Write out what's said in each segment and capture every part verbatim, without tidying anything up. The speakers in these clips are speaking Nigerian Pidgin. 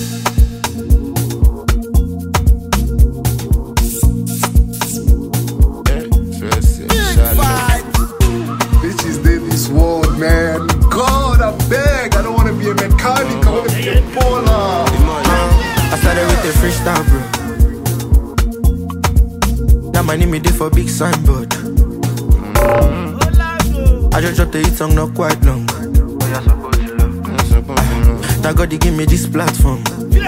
Bitches did this world, man. God, I beg. I don't want to be a mechanic. I want to be a baller. I started with a freestyle, bro. Now my name is there for big signboard. Mm. I just dropped the hit song not quite long. Now God, they give me this platform.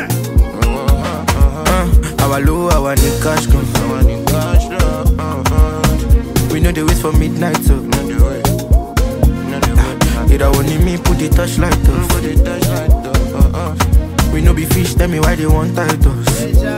Uh, our low, our need cash come. We know they wait for midnight, so it I want me put the touchlight off. We know be fish, tell me why they want titles.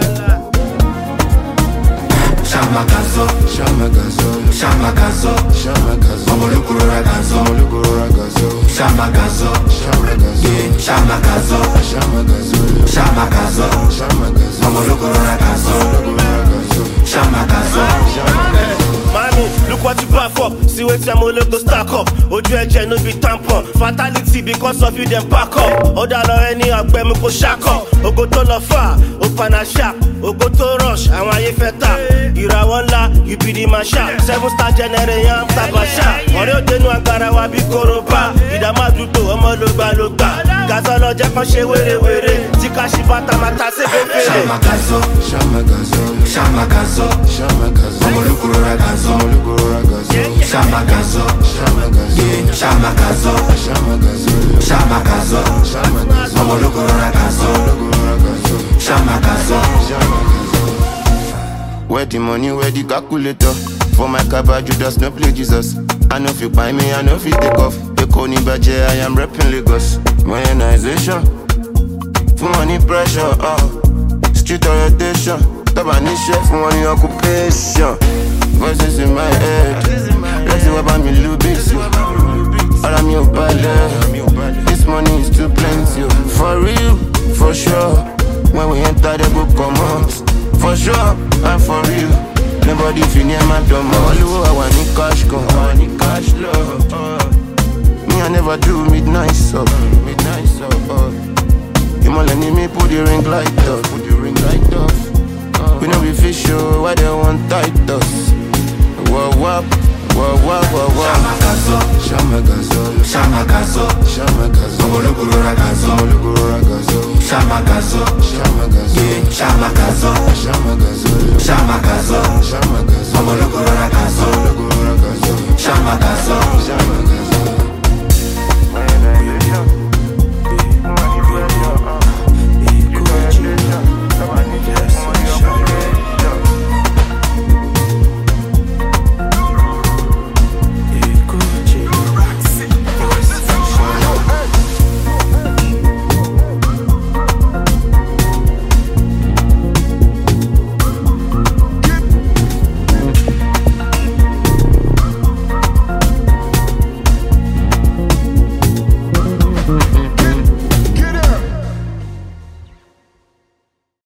Shamakazo, Shamagazo, Shamakazo, Shamagazo, Omolukuro Gazo, Moluguragazo, Shamakazo, Shamagazo, Shamakazo, Shamagazo, Shamakazo, Shamagazo, Omolukuro Gazo, Shamakazo. Mommy, look what you back up. See what your molo go stack up. Oju eje no be tampon. Fatality because of you them back up. Oda lo any agbe mi ko shack up. Ogo to lo fa, opana sharp. Ogo to rush, àwọn ayé fẹ́ tà. Ìràwọ̀ ńlá, you be the man sharp. Seven star general yam taba sharp. Ọ̀rẹ́ òdenu agbára wa bí koroba. Ìdààmú àdúgbò ọmọ ló gbà ló gbà. Gàzọ́ lọ jẹ́ kán ṣe wérewère. Tí ká ṣì bá tamata ṣe fẹ́fẹ́. Shamakazo, Shamagazo, Shamakazo, Shamagazo, Omolukuro Gazo, Moluguragazo, Shamakazo, Shamagazo, Shamakazo, Shamagazo, Shamakazo, Shamagazo, Omolukuro Gazo, Shamakazo. Where the money, where the calculator? For my cabbage, you just no play Jesus. I know if you buy me, I know if you take off. The Coney Badger, I am repping Lagos. Modernization, for money pressure, uh. Street orientation, Tabani chef, for money occupation. Voices in my head, let's see what about me, little bit. All I'm your ballet. This money is too plenty, for real, for sure. When we enter, they go come out. For sure, and for real. Nobody feel near my dumb. All I want is cash, come. I want is cash, love. Uh. Me, I never do midnight, so midnight, so. Uh. You might let me put the ring light up. Put the ring light up. Uh. We know we fish show why they want tight us. Whoa, whoa, whoa, whoa, whoa, whoa. Shamakazo, Shamagazo, Shamakazo, Shamagazo, Omolukuro Gazo, Moluguragazo, Shamakazo, Shamagazo, Shamakazo, Shamagazo, Shamakazo, Shamagazo, Omolukuro Gazo, Moluguragazo, Shamakazo. Shamagazo.